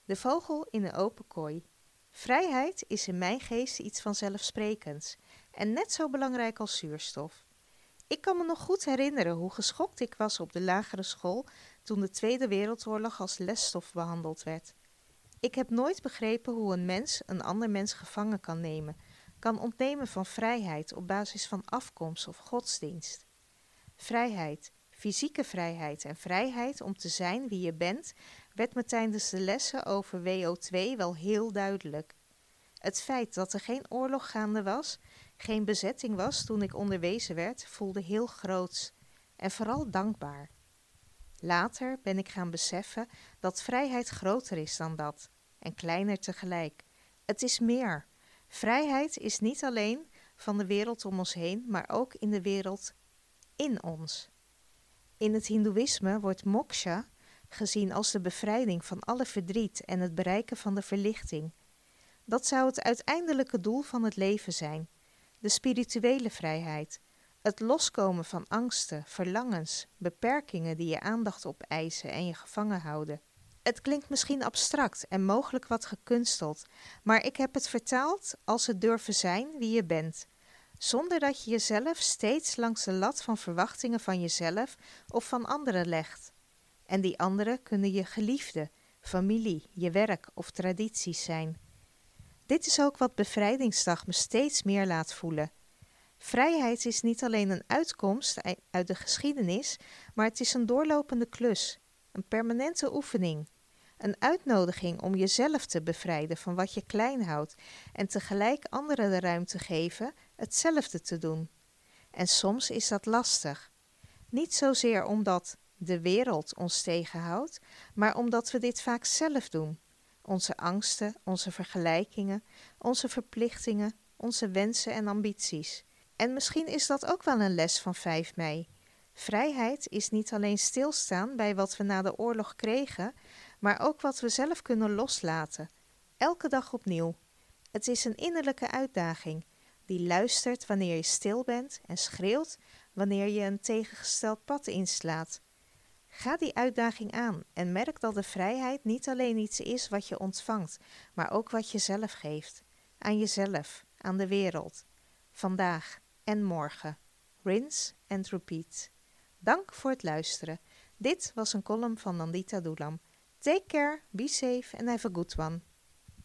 De vogel in een open kooi. Vrijheid is in mijn geest iets vanzelfsprekends en net zo belangrijk als zuurstof. Ik kan me nog goed herinneren hoe geschokt ik was op de lagere school toen de Tweede Wereldoorlog als lesstof behandeld werd. Ik heb nooit begrepen hoe een mens een ander mens gevangen kan nemen, kan ontnemen van vrijheid op basis van afkomst of godsdienst. Vrijheid, fysieke vrijheid en vrijheid om te zijn wie je bent, werd me tijdens de lessen over WO2 wel heel duidelijk. Het feit dat er geen oorlog gaande was, geen bezetting was toen ik onderwezen werd, voelde heel groots en vooral dankbaar. Later ben ik gaan beseffen dat vrijheid groter is dan dat en kleiner tegelijk. Het is meer. Vrijheid is niet alleen van de wereld om ons heen, maar ook in de wereld in ons. In het Hindoeïsme wordt moksha gezien als de bevrijding van alle verdriet en het bereiken van de verlichting. Dat zou het uiteindelijke doel van het leven zijn, de spirituele vrijheid, het loskomen van angsten, verlangens, beperkingen die je aandacht opeisen en je gevangen houden. Het klinkt misschien abstract en mogelijk wat gekunsteld, maar ik heb het vertaald als het durven zijn wie je bent, zonder dat je jezelf steeds langs de lat van verwachtingen van jezelf of van anderen legt. En die anderen kunnen je geliefde, familie, je werk of tradities zijn. Dit is ook wat Bevrijdingsdag me steeds meer laat voelen. Vrijheid is niet alleen een uitkomst uit de geschiedenis, maar het is een doorlopende klus, een permanente oefening. Een uitnodiging om jezelf te bevrijden van wat je klein houdt en tegelijk anderen de ruimte geven hetzelfde te doen. En soms is dat lastig. Niet zozeer omdat de wereld ons tegenhoudt, maar omdat we dit vaak zelf doen. Onze angsten, onze vergelijkingen, onze verplichtingen, onze wensen en ambities. En misschien is dat ook wel een les van 5 mei. Vrijheid is niet alleen stilstaan bij wat we na de oorlog kregen, maar ook wat we zelf kunnen loslaten. Elke dag opnieuw. Het is een innerlijke uitdaging die luistert wanneer je stil bent en schreeuwt wanneer je een tegengesteld pad inslaat. Ga die uitdaging aan en merk dat de vrijheid niet alleen iets is wat je ontvangt, maar ook wat je zelf geeft. Aan jezelf, aan de wereld. Vandaag en morgen. Rinse and repeat. Dank voor het luisteren. Dit was een column van Nandita Doulam. Take care, be safe and have a good one.